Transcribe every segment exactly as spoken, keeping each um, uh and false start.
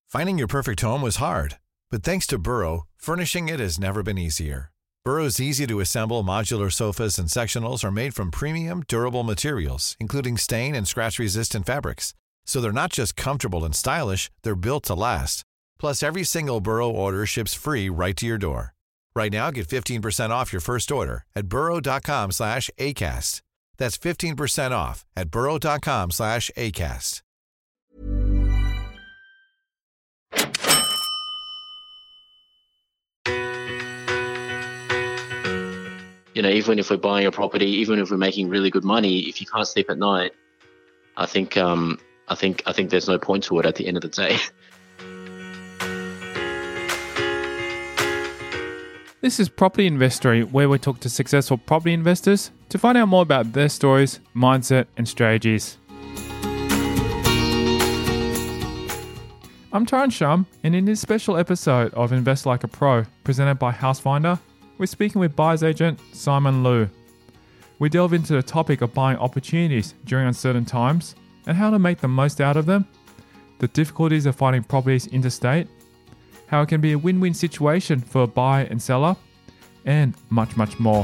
Finding your perfect home was hard, but thanks to Burrow, furnishing it has never been easier. Burrow's easy-to-assemble modular sofas and sectionals are made from premium, durable materials, including stain and scratch-resistant fabrics. So they're not just comfortable and stylish, they're built to last. Plus, every single Burrow order ships free right to your door. Right now, get fifteen percent off your first order at burrow.com slash ACAST. That's fifteen percent off at burrow.com slash ACAST. You know, even if we're buying a property, even if we're making really good money, if you can't sleep at night, I think, um, I think, I think there's no point to it at the end of the day. This is Property Investory, where we talk to successful property investors to find out more about their stories, mindset, and strategies. I'm Taran Shum, and in this special episode of Invest Like a Pro, presented by Housefinder, we're speaking with buyer's agent Simon Liu. We delve into the topic of buying opportunities during uncertain times and how to make the most out of them, the difficulties of finding properties interstate, how it can be a win-win situation for a buyer and seller, and much, much more.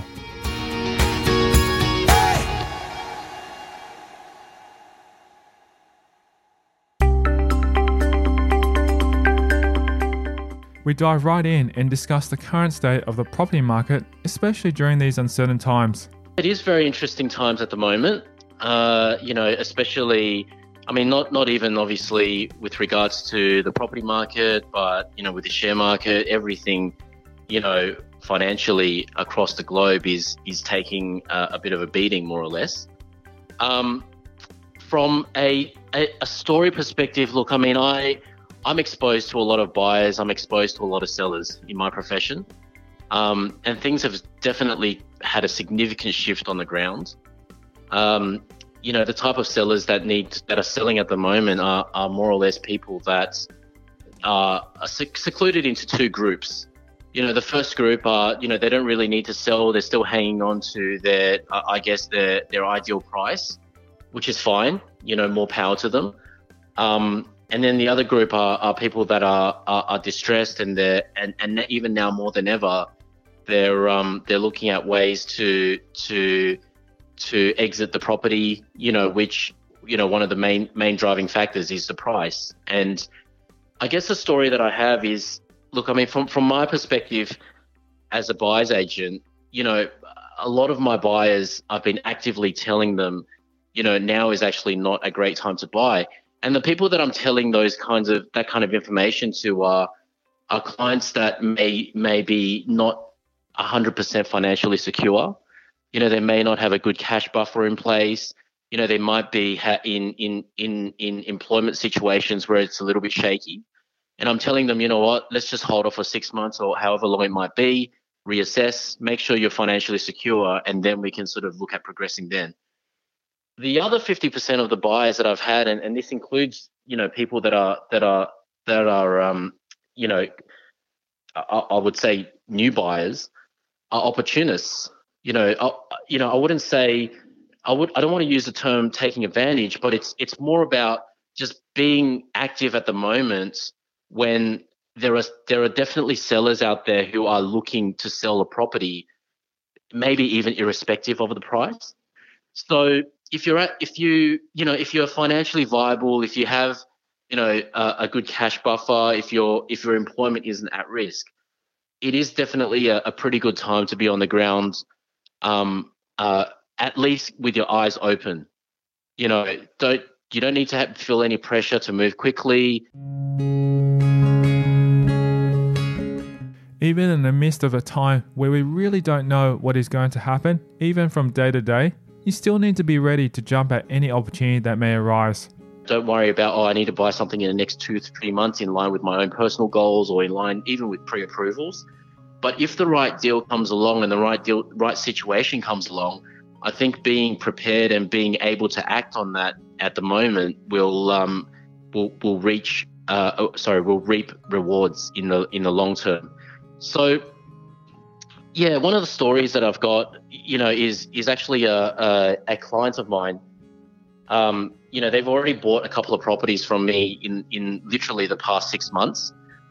We dive right in and discuss the current state of the property market, especially during these uncertain times. It is very interesting times at the moment, uh, you know, especially, I mean, not, not even obviously with regards to the property market, but, you know, with the share market, everything, you know, financially across the globe is is taking a, a bit of a beating, more or less. Um, from a, a, a story perspective, look, I mean, I... I'm exposed to a lot of buyers. I'm exposed to a lot of sellers in my profession. Um, and things have definitely had a significant shift on the ground. Um, you know, the type of sellers that need, that are selling at the moment are, are more or less people that are, are secluded into two groups. You know, the first group are, you know, they don't really need to sell. They're still hanging on to their, uh, I guess, their, their ideal price, which is fine. You know, more power to them. Um, And then the other group are, are people that are, are, are distressed, and they're and, and even now more than ever, they're um they're looking at ways to to to exit the property. You know, which you know one of the main main driving factors is the price. And I guess the story that I have is, look, I mean, from from my perspective as a buyer's agent, you know, a lot of my buyers, I've been actively telling them, you know, now is actually not a great time to buy. And the people that I'm telling those kinds of that kind of information to are are clients that may may be not one hundred percent financially secure. You know, they may not have a good cash buffer in place. You know, they might be ha- in in in in employment situations where it's a little bit shaky. And I'm telling them, you know what, let's just hold off for six months or however long it might be, reassess, make sure you're financially secure, and then we can sort of look at progressing then. The other fifty percent of the buyers that I've had, and, and this includes, you know, people that are, that are, that are, um, you know, I, I would say new buyers, are opportunists. You know, I, you know, I wouldn't say, I would, I don't want to use the term taking advantage, but it's, it's more about just being active at the moment when there are, there are definitely sellers out there who are looking to sell a property, maybe even irrespective of the price. So, If you're at, if you, you know, if you're financially viable, if you have, you know, a, a good cash buffer, if your, if your employment isn't at risk, it is definitely a, a pretty good time to be on the ground, um, uh, at least with your eyes open. You know, don't, you don't need to have, feel any pressure to move quickly. Even in the midst of a time where we really don't know what is going to happen, even from day to day, you still need to be ready to jump at any opportunity that may arise. Don't worry about, oh, I need to buy something in the next two to three months in line with my own personal goals or in line even with pre-approvals. But if the right deal comes along and the right deal, right situation comes along, I think being prepared and being able to act on that at the moment will um, will will reach uh, oh, sorry will reap rewards in the in the long term. So. Yeah, one of the stories that I've got, you know, is is actually a a, a client of mine. Um, you know, they've already bought a couple of properties from me in, in literally the past six months.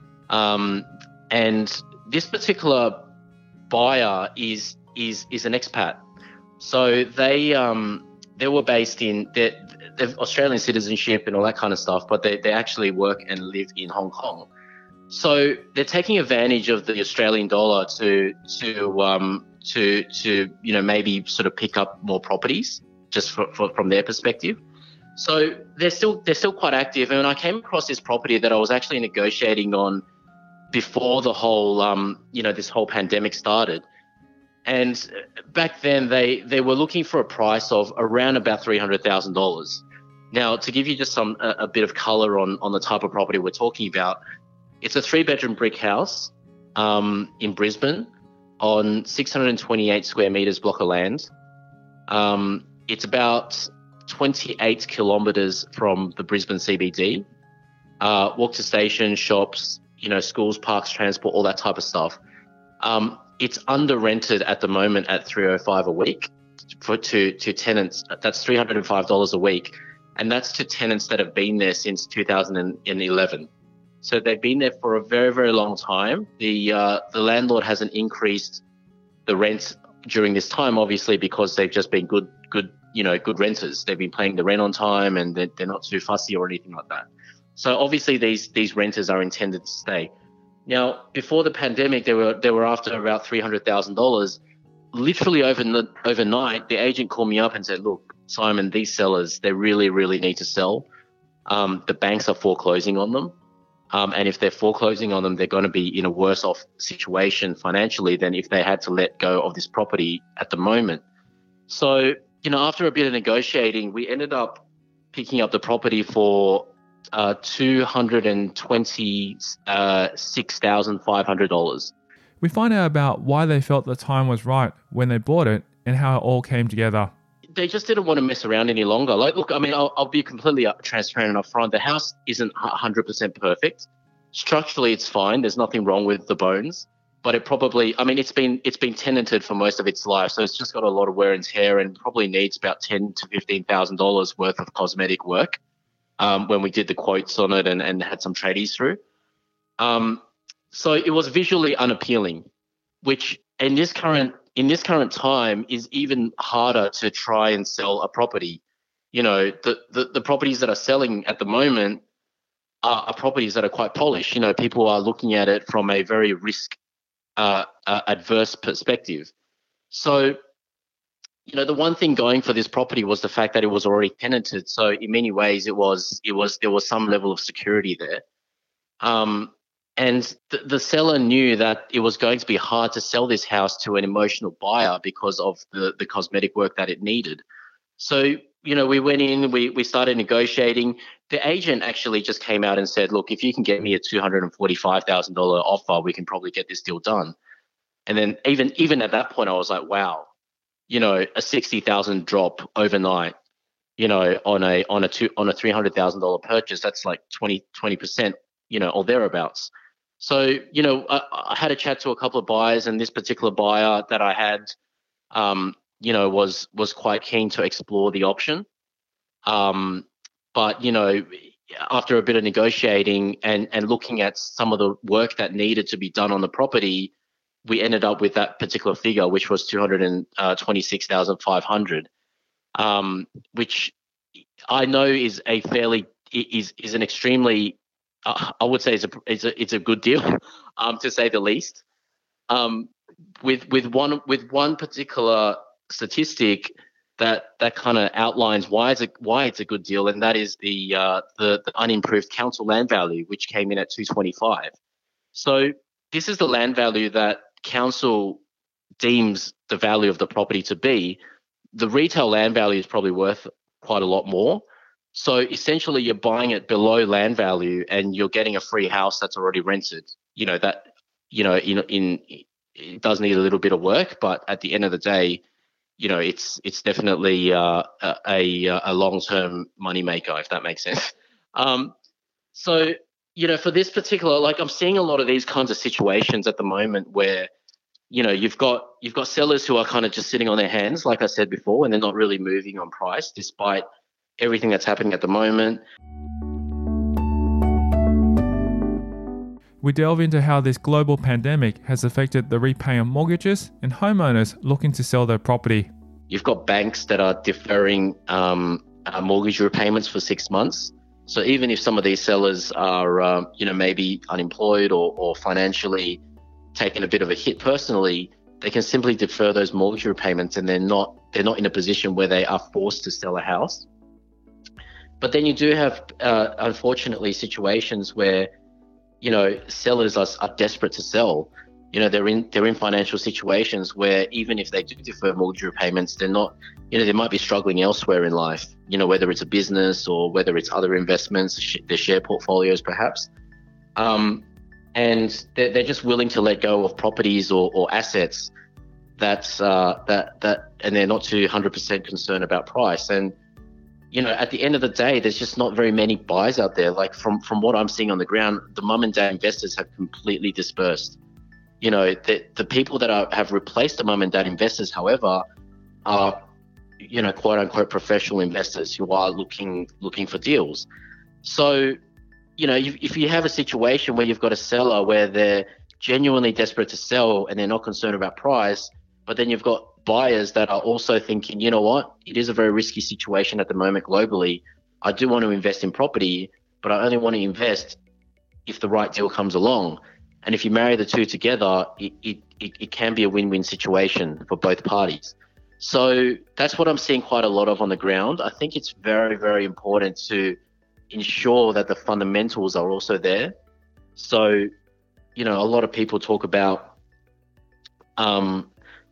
Um, and this particular buyer is is is an expat. So they um, they were based in, they're, they're Australian citizenship and all that kind of stuff, but they, they actually work and live in Hong Kong. So they're taking advantage of the Australian dollar to to um, to to you know maybe sort of pick up more properties just for, for, from their perspective. So they're still they're still quite active. And I came across this property that I was actually negotiating on before the whole um, you know this whole pandemic started. And back then they they were looking for a price of around about three hundred thousand dollars. Now, to give you just some a, a bit of color on on the type of property we're talking about. It's a three-bedroom brick house um, in Brisbane on six hundred twenty-eight square metres block of land. Um, it's about twenty-eight kilometres from the Brisbane C B D. Uh, walk to station, shops, you know, schools, parks, transport, all that type of stuff. Um, it's under rented at the moment at three hundred five dollars a week for to to tenants. That's three hundred five dollars a week, and that's to tenants that have been there since two thousand eleven. So they've been there for a very, very long time. The uh, the landlord hasn't increased the rent during this time, obviously, because they've just been good, good, you know, good renters. They've been paying the rent on time, and they're, they're not too fussy or anything like that. So obviously, these these renters are intended to stay. Now, before the pandemic, they were they were after about three hundred thousand dollars. Literally over overnight, the agent called me up and said, "Look, Simon, these sellers, they really, really need to sell. Um, the banks are foreclosing on them." Um, and if they're foreclosing on them, they're going to be in a worse off situation financially than if they had to let go of this property at the moment. So, you know, after a bit of negotiating, we ended up picking up the property for uh, two hundred twenty-six thousand five hundred dollars. We find out about why they felt the time was right when they bought it and how it all came together. They just didn't want to mess around any longer. Like, look, I mean, I'll, I'll be completely transparent and upfront. The house isn't one hundred percent perfect. Structurally, it's fine. There's nothing wrong with the bones, but it probably, I mean, it's been it's been tenanted for most of its life, so it's just got a lot of wear and tear, and probably needs about ten to fifteen thousand dollars worth of cosmetic work. Um, when we did the quotes on it and, and had some tradies through, um, so it was visually unappealing, which in this current in this current time is even harder to try and sell a property. You know, the, the, the properties that are selling at the moment are, are properties that are quite polished. You know, people are looking at it from a very risk uh, uh, adverse perspective. So, you know, the one thing going for this property was the fact that it was already tenanted. So in many ways it was, it was, there was some level of security there. Um, And the, the seller knew that it was going to be hard to sell this house to an emotional buyer because of the, the cosmetic work that it needed. So, you know, we went in, we, we started negotiating. The agent actually just came out and said, look, if you can get me a two hundred forty-five thousand dollars offer, we can probably get this deal done. And then even even at that point, I was like, wow, you know, a sixty thousand dollars drop overnight, you know, on a on a two on a three hundred thousand dollars purchase, that's like twenty percent, you know, or thereabouts. So, you know, I, I had a chat to a couple of buyers, and this particular buyer that I had, um, you know, was was quite keen to explore the option. Um, but, you know, after a bit of negotiating and, and looking at some of the work that needed to be done on the property, we ended up with that particular figure, which was two hundred twenty-six thousand five hundred dollars, um, which I know is a fairly is is an extremely Uh, I would say it's a it's a it's a good deal, um, to say the least. Um, with with one with one particular statistic that that kind of outlines why it's a why it's a good deal, and that is the uh, the, the unimproved council land value, which came in at two twenty-five. So this is the land value that council deems the value of the property to be. The retail land value is probably worth quite a lot more. So essentially you're buying it below land value and you're getting a free house that's already rented. You know, that, you know, in, in it does need a little bit of work, but at the end of the day, you know, it's it's definitely uh, a, a long-term moneymaker, if that makes sense. Um, so, you know, for this particular, like I'm seeing a lot of these kinds of situations at the moment where, you know, you've got you've got sellers who are kind of just sitting on their hands, like I said before, and they're not really moving on price despite everything that's happening at the moment. We delve into how this global pandemic has affected the repaying of mortgages and homeowners looking to sell their property. You've got banks that are deferring um, uh, mortgage repayments for six months. So even if some of these sellers are, um, you know, maybe unemployed or, or financially taking a bit of a hit personally, they can simply defer those mortgage repayments, and they're not they're not in a position where they are forced to sell a house. But then you do have, uh, unfortunately, situations where, you know, sellers are, are desperate to sell. You know, they're in they're in financial situations where even if they do defer mortgage repayments, they're not, you know, they might be struggling elsewhere in life, you know, whether it's a business or whether it's other investments, sh- their share portfolios perhaps. Um, and they're, they're just willing to let go of properties or, or assets that's, uh, that, that, and they're not too one hundred percent concerned about price. And, you know, at the end of the day, there's just not very many buyers out there. Like from, from what I'm seeing on the ground, the mum and dad investors have completely dispersed. You know, the, the people that are, have replaced the mum and dad investors, however, are, you know, quote unquote professional investors who are looking looking for deals. So, you know, if, if you have a situation where you've got a seller where they're genuinely desperate to sell and they're not concerned about price, but then you've got buyers that are also thinking, you know what, it is a very risky situation at the moment globally. I do want to invest in property, but I only want to invest if the right deal comes along. And if you marry the two together, it, it, it, it can be a win-win situation for both parties. So that's what I'm seeing quite a lot of on the ground. I think it's very, very important to ensure that the fundamentals are also there. So, you know, a lot of people talk about um,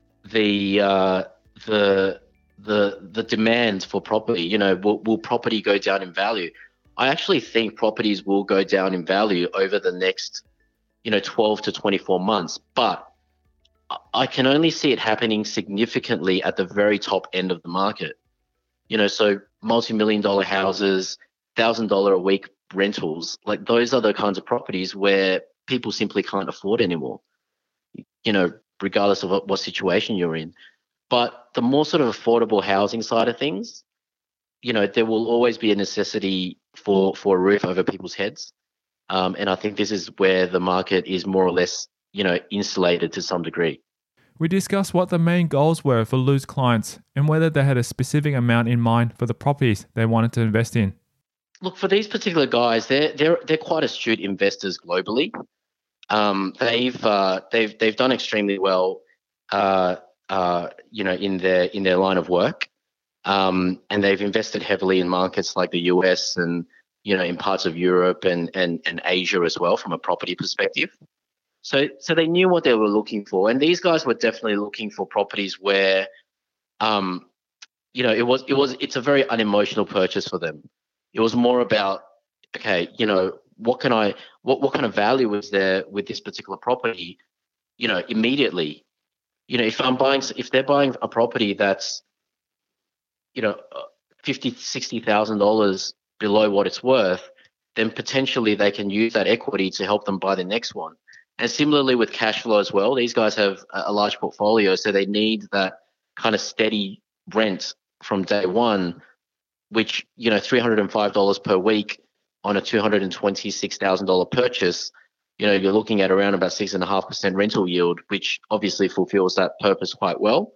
the uh, the the the demand for property. You know, will, will property go down in value? I actually think properties will go down in value over the next, you know, twelve to twenty-four months, but I can only see it happening significantly at the very top end of the market. You know, so multi-million dollar houses, thousand dollar a week rentals, like those are the kinds of properties where people simply can't afford anymore, you know, regardless of what, what situation you're in. But the more sort of affordable housing side of things, you know, there will always be a necessity for, for a roof over people's heads. Um, and I think this is where the market is more or less, you know, insulated to some degree. We discussed what the main goals were for Lou's clients and whether they had a specific amount in mind for the properties they wanted to invest in. Look, for these particular guys, they're they're they're quite astute investors globally. Um, they've uh, they've they've done extremely well, uh, uh, you know, in their in their line of work, um, and they've invested heavily in markets like the U S and, you know, in parts of Europe and, and, and Asia as well from a property perspective. So so they knew what they were looking for. And these guys were definitely looking for properties where, um, you know, it was it was it's a very unemotional purchase for them. It was more about, okay, you know, what can I what, what kind of value is there with this particular property, you know, immediately. You know, if I'm buying if they're buying a property that's, you know, fifty thousand dollars, sixty thousand dollars below what it's worth, then potentially they can use that equity to help them buy the next one. And similarly with cash flow as well, these guys have a large portfolio, so they need that kind of steady rent from day one, which, you know, three hundred five dollars per week on a two hundred twenty-six thousand dollars purchase, you know, you're looking at around about six point five percent rental yield, which obviously fulfills that purpose quite well.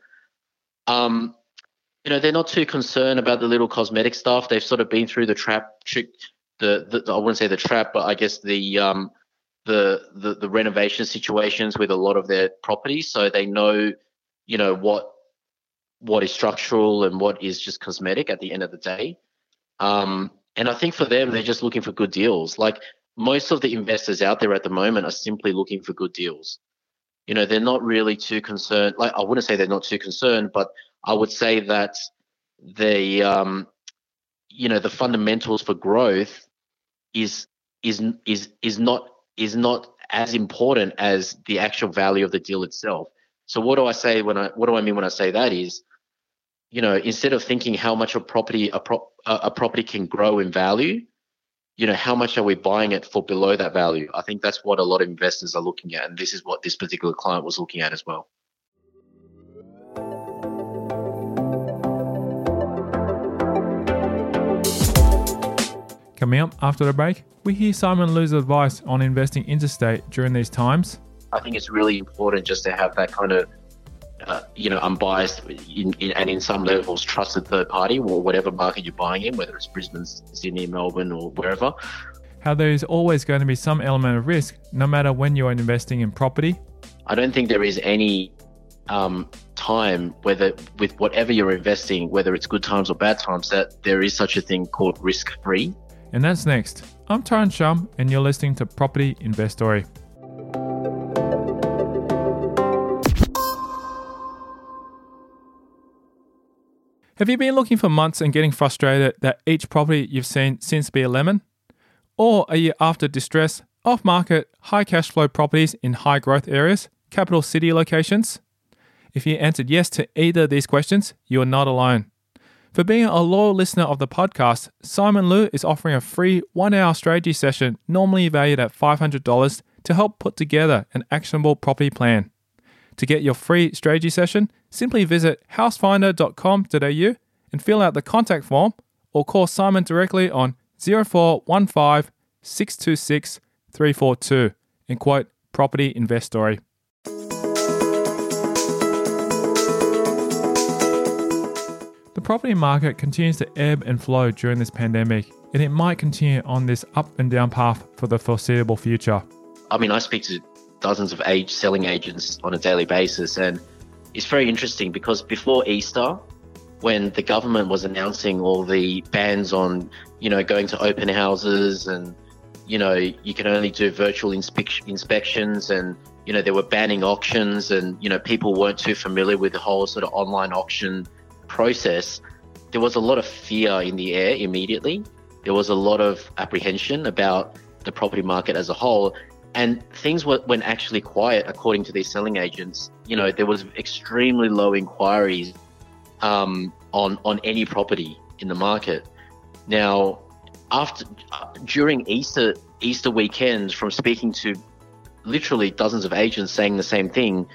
Um, you know, they're not too concerned about the little cosmetic stuff. They've sort of been through the trap, the, the, the I wouldn't say the trap, but I guess the, um, the, the, the renovation situations with a lot of their properties. So they know, you know, what, what is structural and what is just cosmetic at the end of the day. Um, and I think for them, they're just looking for good deals. Like most of the investors out there at the moment are simply looking for good deals. You know, they're not really too concerned. Like I wouldn't say they're not too concerned, but I would say that the, um, you know, the fundamentals for growth is is is is not is not as important as the actual value of the deal itself. So what do I say when I what do I mean when I say that is, you know, instead of thinking how much a property a prop a property can grow in value, you know, how much are we buying it for below that value? I think that's what a lot of investors are looking at, and this is what this particular client was looking at as well. Coming up after the break, we hear Simon Lu's advice on investing interstate during these times. I think it's really important just to have that kind of, uh, you know, unbiased in, in, and in some levels trusted third party, or whatever market you're buying in, whether it's Brisbane, Sydney, Melbourne, or wherever. How there is always going to be some element of risk, no matter when you are investing in property. I don't think there is any um, time, whether with whatever you're investing, whether it's good times or bad times, that there is such a thing called risk-free. And that's next. I'm Taran Shum, and you're listening to Property Investory. Have you been looking for months and getting frustrated that each property you've seen seems to be a lemon? Or are you after distress, off-market, high cash flow properties in high growth areas, capital city locations? If you answered yes to either of these questions, you are not alone. For being a loyal listener of the podcast, Simon Lu is offering a free one-hour strategy session normally valued at five hundred dollars to help put together an actionable property plan. To get your free strategy session, simply visit house finder dot com dot a u and fill out the contact form, or call Simon directly on zero four one five, six two six, three four two and quote Property Investory. The property market continues to ebb and flow during this pandemic, and it might continue on this up and down path for the foreseeable future. I mean, I speak to dozens of age selling agents on a daily basis, and it's very interesting because before Easter, when the government was announcing all the bans on, you know, going to open houses and, you know, you can only do virtual inspe- inspections and, you know, they were banning auctions and, you know, people weren't too familiar with the whole sort of online auction process, there was a lot of fear in the air immediately. There was a lot of apprehension about the property market as a whole. And things were, went actually quiet, according to these selling agents. You know, there was extremely low inquiries um, on on any property in the market. Now, after uh, during Easter Easter weekend, from speaking to literally dozens of agents saying the same thing,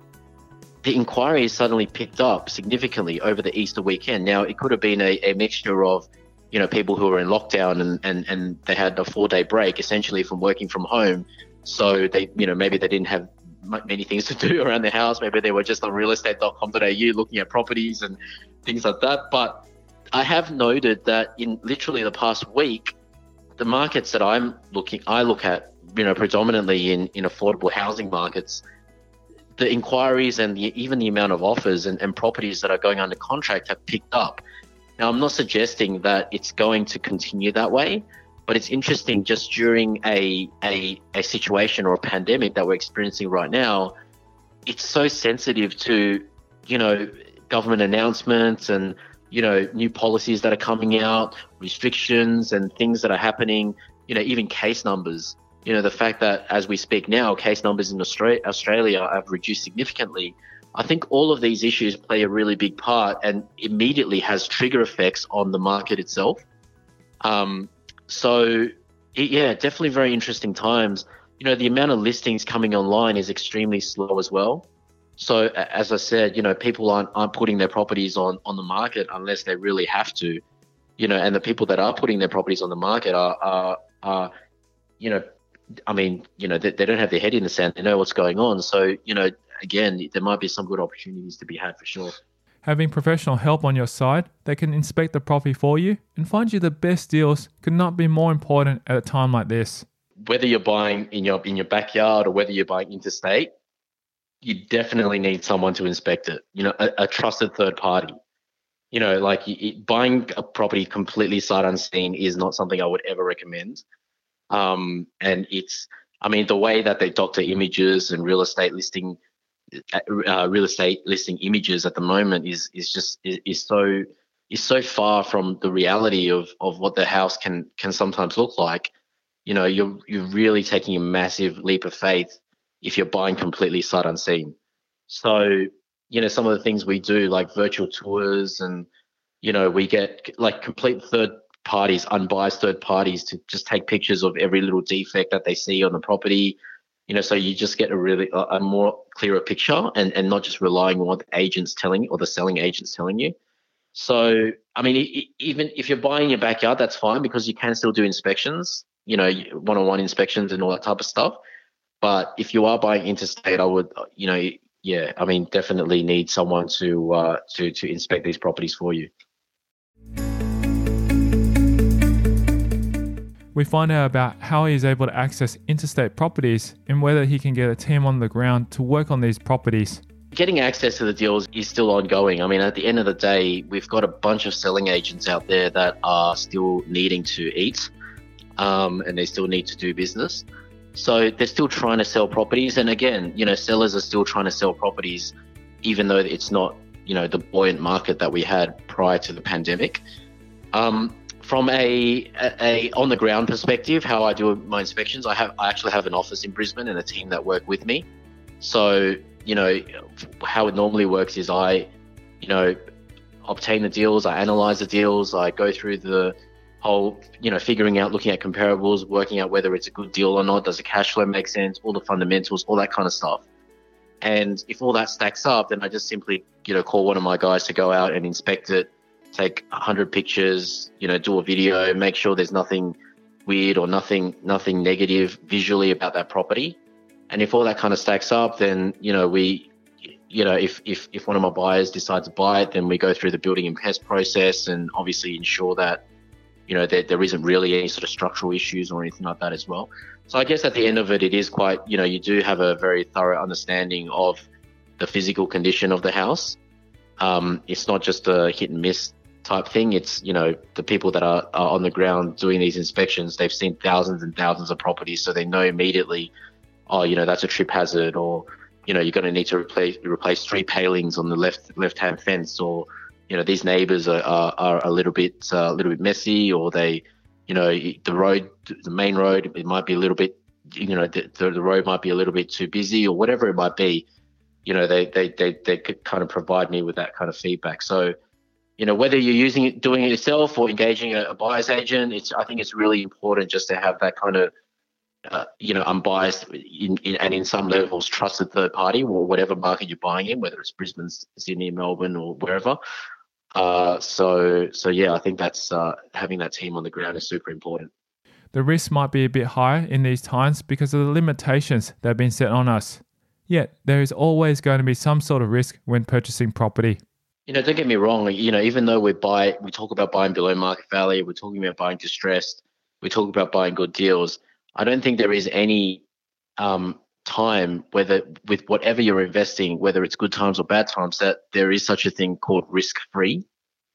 the inquiries suddenly picked up significantly over the Easter weekend. Now, it could have been a, a mixture of, you know, people who were in lockdown and, and, and they had a four-day break essentially from working from home. So they, you know, maybe they didn't have many things to do around the house. Maybe they were just on real estate dot com dot a u looking at properties and things like that. But I have noted that in literally the past week, the markets that I'm looking, I look at, you know, predominantly in, in affordable housing markets, the inquiries and the, even the amount of offers and, and properties that are going under contract have picked up. Now, I'm not suggesting that it's going to continue that way, but it's interesting just during a, a, a situation or a pandemic that we're experiencing right now, it's so sensitive to, you know, government announcements and, you know, new policies that are coming out, restrictions and things that are happening, you know, even case numbers. You know, the fact that as we speak now, case numbers in Australia, Australia have reduced significantly. I think all of these issues play a really big part and immediately has trigger effects on the market itself. Um, so, it, yeah, definitely very interesting times. You know, the amount of listings coming online is extremely slow as well. So, as I said, you know, people aren't, aren't putting their properties on, on the market unless they really have to, you know, and the people that are putting their properties on the market are, are, are you know, I mean, you know, they, they don't have their head in the sand. They know what's going on. So, you know, again, there might be some good opportunities to be had for sure. Having professional help on your side that can inspect the property for you and find you the best deals could not be more important at a time like this. Whether you're buying in your in your backyard or whether you're buying interstate, you definitely need someone to inspect it. You know, a, a trusted third party. You know, like it, buying a property completely sight unseen is not something I would ever recommend. Um, and it's, I mean, the way that they doctor images and real estate listing, uh, real estate listing images at the moment is is just is, is so is so far from the reality of of what the house can can sometimes look like. You know, you're you're really taking a massive leap of faith if you're buying completely sight unseen. So, you know, some of the things we do, like virtual tours, and you know, we get like complete third parties, unbiased third parties, to just take pictures of every little defect that they see on the property, you know, so you just get a really a, a more clearer picture and, and not just relying on what the agent's telling you or the selling agent's telling you. So, I mean, e- e- even if you're buying in your backyard, that's fine because you can still do inspections, you know, one-on-one inspections and all that type of stuff. But if you are buying interstate, I would, you know, yeah, I mean, definitely need someone to uh, to to inspect these properties for you. We find out about how he is able to access interstate properties and whether he can get a team on the ground to work on these properties. Getting access to the deals is still ongoing. I mean, at the end of the day, we've got a bunch of selling agents out there that are still needing to eat, um, and they still need to do business. So they're still trying to sell properties. And again, you know, sellers are still trying to sell properties, even though it's not, you know, the buoyant market that we had prior to the pandemic. Um, from a, a, a on the ground perspective, how I do my inspections, I have I actually have an office in Brisbane and a team that work with me. So, you know, how it normally works is I, you know, obtain the deals, I analyze the deals, I go through the whole, you know, figuring out, looking at comparables, working out whether it's a good deal or not, does the cash flow make sense, all the fundamentals, all that kind of stuff. And if all that stacks up, then I just simply, you know, call one of my guys to go out and inspect it, take one hundred pictures, you know, do a video, make sure there's nothing weird or nothing nothing negative visually about that property. And if all that kind of stacks up, then, you know, we, you know, if, if, if one of my buyers decides to buy it, then we go through the building and pest process and obviously ensure that, you know, there, there isn't really any sort of structural issues or anything like that as well. So I guess at the end of it, it is quite, you know, you do have a very thorough understanding of the physical condition of the house. Um, it's not just a hit and miss type thing. It's, you know, the people that are, are on the ground doing these inspections, they've seen thousands and thousands of properties, so they know immediately, oh, you know, that's a trip hazard, or, you know, you're going to need to replace replace three palings on the left left hand fence, or, you know, these neighbors are, are, are a little bit uh, a little bit messy, or they, you know, the road, the main road, it might be a little bit, you know, the, the road might be a little bit too busy, or whatever it might be. You know, they they they they could kind of provide me with that kind of feedback. So, you know, whether you're using it, doing it yourself, or engaging a, a buyer's agent, it's I think it's really important just to have that kind of, uh, you know, unbiased in, in, and in some levels trusted third party, or whatever market you're buying in, whether it's Brisbane, Sydney, Melbourne, or wherever. Uh, so, so yeah, I think that's uh, having that team on the ground is super important. The risk might be a bit higher in these times because of the limitations that have been set on us. Yet, there is always going to be some sort of risk when purchasing property. You know, don't get me wrong. You know, even though we buy, we talk about buying below market value, we're talking about buying distressed, we talk about buying good deals. I don't think there is any um, time, whether with whatever you're investing, whether it's good times or bad times, that there is such a thing called risk-free.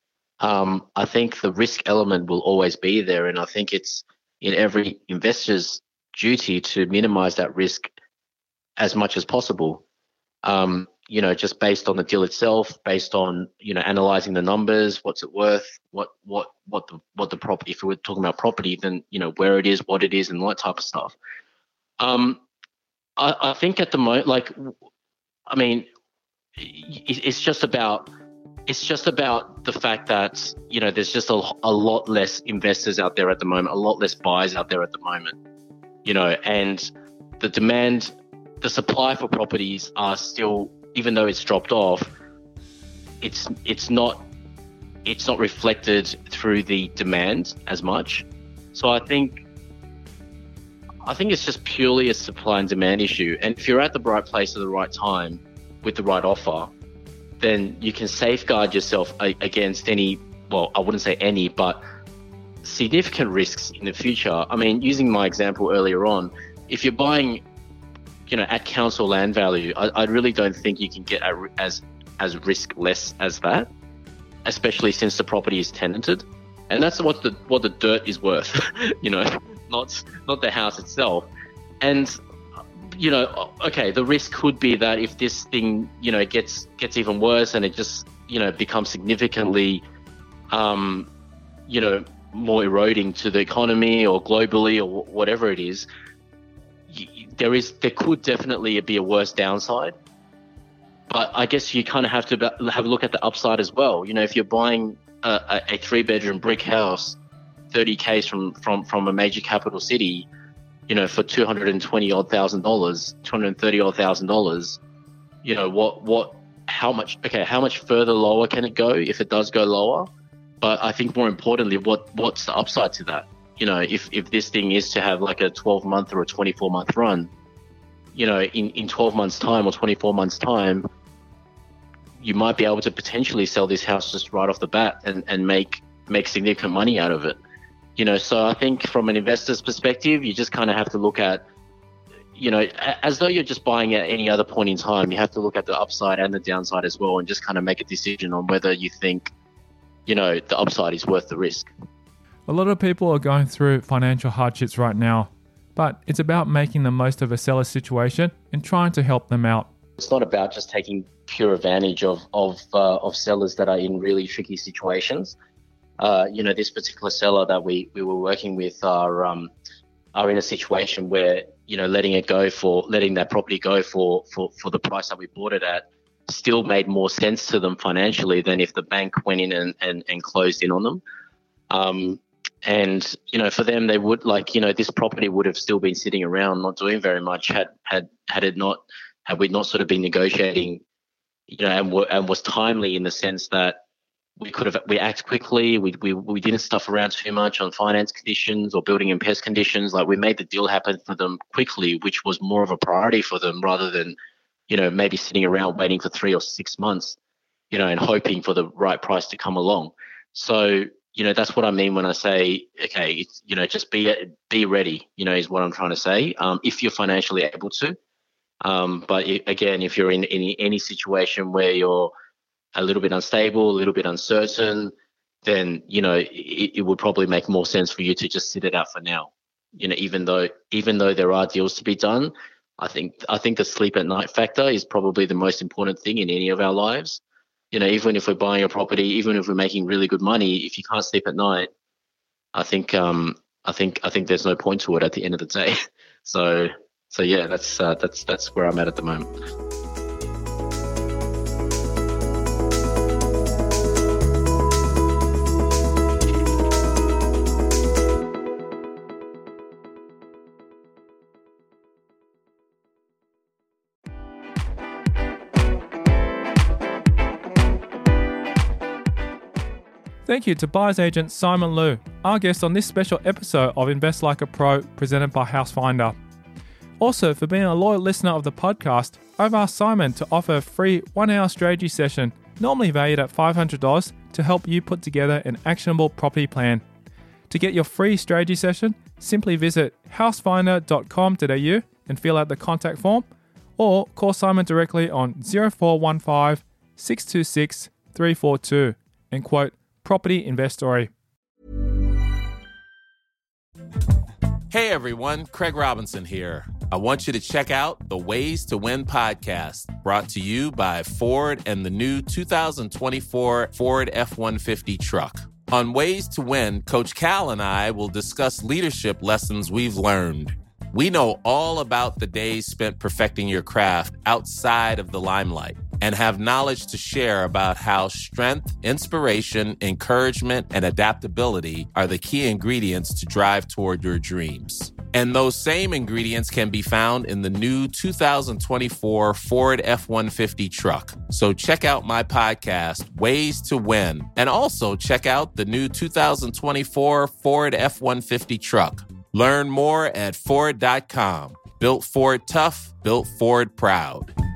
Um, I think the risk element will always be there, and I think it's in every investor's duty to minimize that risk as much as possible. Um, you know, just based on the deal itself, based on, you know, analyzing the numbers, what's it worth, what what what the what the property, if we're talking about property, then, you know, where it is, what it is, and all that type of stuff. Um, I, I think at the moment, like, I mean, it, it's just about it's just about the fact that, you know, there's just a, a lot less investors out there at the moment, a lot less buyers out there at the moment, you know, and the demand, the supply for properties are still, even though it's dropped off, it's it's not it's not reflected through the demand as much. So I think I think it's just purely a supply and demand issue. And if you're at the right place at the right time with the right offer, then you can safeguard yourself against any, well, I wouldn't say any, but significant risks in the future. I mean, using my example earlier on, if you're buying, you know, at council land value, I, I really don't think you can get a, as as risk less as that, especially since the property is tenanted, and that's what the what the dirt is worth, you know, not not the house itself. And, you know, okay, the risk could be that if this thing, you know, gets gets even worse and it just, you know, becomes significantly, um, you know, more eroding to the economy or globally or whatever it is. There is, there could definitely be a worse downside, but I guess you kind of have to have a look at the upside as well. You know, if you're buying a, a three bedroom brick house, thirty Ks from, from, from a major capital city, you know, for two hundred twenty odd thousand dollars, two hundred thirty odd thousand dollars, you know, what, what, how much, okay, how much further lower can it go if it does go lower? But I think more importantly, what what's the upside to that? You know, if, if this thing is to have like a twelve month or a twenty-four month run, you know, in, in twelve months time or twenty-four months time, you might be able to potentially sell this house just right off the bat and, and make, make significant money out of it. You know, so I think from an investor's perspective, you just kind of have to look at, you know, as though you're just buying at any other point in time, you have to look at the upside and the downside as well and just kind of make a decision on whether you think, you know, the upside is worth the risk. A lot of people are going through financial hardships right now, but it's about making the most of a seller's situation and trying to help them out. It's not about just taking pure advantage of of, uh, of sellers that are in really tricky situations. Uh, you know, this particular seller that we, we were working with are um, are in a situation where, you know, letting it go for letting that property go for, for, for the price that we bought it at still made more sense to them financially than if the bank went in and, and, and closed in on them. Um, and, you know, for them, they would like, you know, this property would have still been sitting around, not doing very much had, had, had it not, had we not sort of been negotiating, you know, and, were, and was timely in the sense that we could have, we act quickly. We, we, we didn't stuff around too much on finance conditions or building and pest conditions. Like we made the deal happen for them quickly, which was more of a priority for them rather than, you know, maybe sitting around waiting for three or six months, you know, and hoping for the right price to come along. So, you know, that's what I mean when I say, okay, it's, you know, just be, be ready, you know, is what I'm trying to say. Um, if you're financially able to, um, but it, again, if you're in any, any situation where you're a little bit unstable, a little bit uncertain, then, you know, it, it would probably make more sense for you to just sit it out for now. You know, even though, even though there are deals to be done, I think, I think the sleep at night factor is probably the most important thing in any of our lives. You know, even if we're buying a property, even if we're making really good money, if you can't sleep at night, I think, um, I think, I think there's no point to it at the end of the day. So, so yeah, that's, uh, that's, that's where I'm at at the moment. Thank you to buyer's agent Simon Liu, our guest on this special episode of Invest Like a Pro presented by Housefinder. Also, for being a loyal listener of the podcast, I've asked Simon to offer a free one-hour strategy session, normally valued at five hundred dollars, to help you put together an actionable property plan. To get your free strategy session, simply visit housefinder dot com dot a u and fill out the contact form, or call Simon directly on zero four one five, six two six, three four two and quote Property Investory. Hey everyone, Craig Robinson here. I want you to check out the Ways to Win podcast, brought to you by Ford and the new two thousand twenty-four Ford F one fifty truck. On Ways to Win, Coach Cal and I will discuss leadership lessons we've learned. We know all about the days spent perfecting your craft outside of the limelight and have knowledge to share about how strength, inspiration, encouragement, and adaptability are the key ingredients to drive toward your dreams. And those same ingredients can be found in the new two thousand twenty-four Ford F one fifty truck. So check out my podcast, Ways to Win, and also check out the new two thousand twenty-four Ford F one fifty truck. Learn more at Ford dot com. Built Ford tough, built Ford proud.